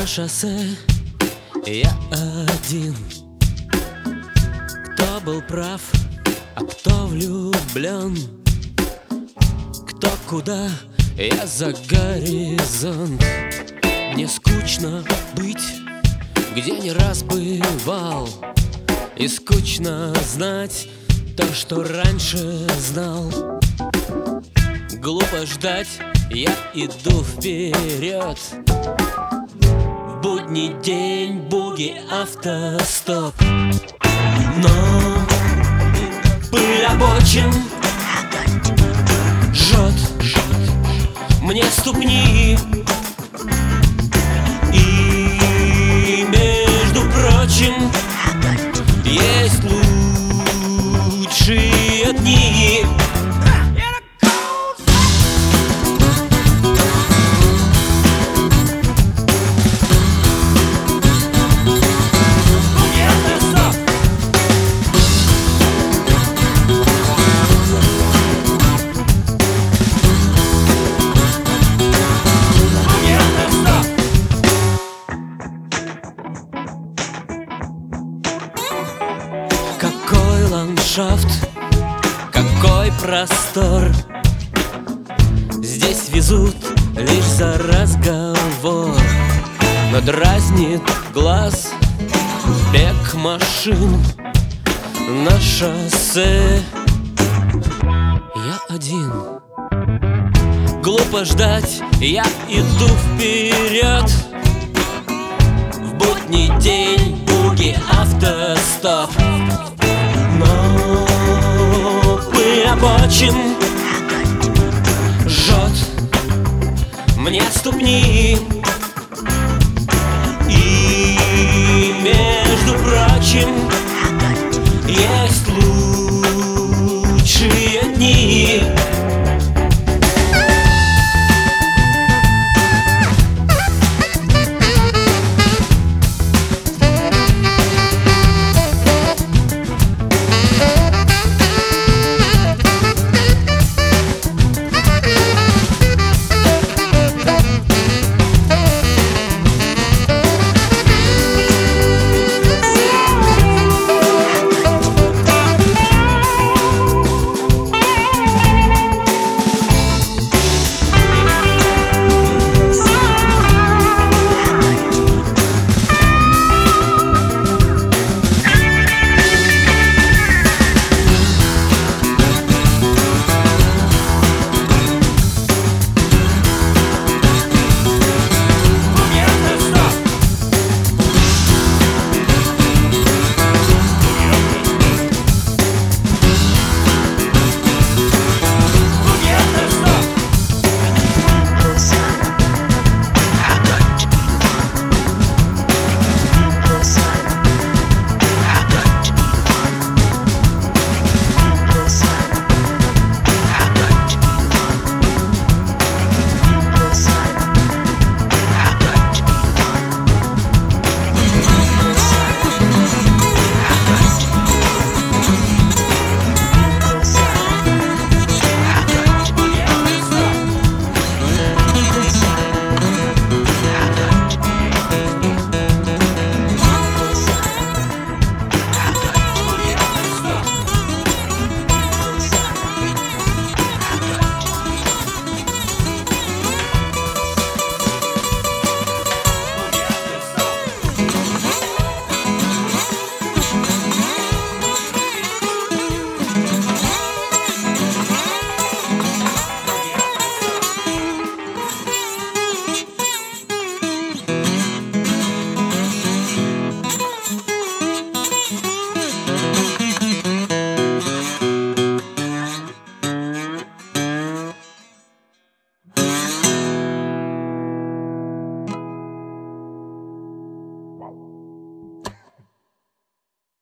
шоссе я один. Кто был прав, а кто влюблен, кто куда, я за горизонт. Мне скучно быть, где не раз бывал, и скучно знать то, что раньше знал. Глупо ждать, я иду вперед. В будний день буги, автостоп. Но пыль обочин жжет мне ступни. И, между прочим, есть лучшие дни. Какой ландшафт, какой простор. Здесь везут лишь за разговор, но дразнит глаз бег машин на шоссе. Я один. Глупо ждать, я иду вперед. В будний день буги, автостоп. Но пыль обочин жжет мне ступни. И, между прочим, есть лучшие дни.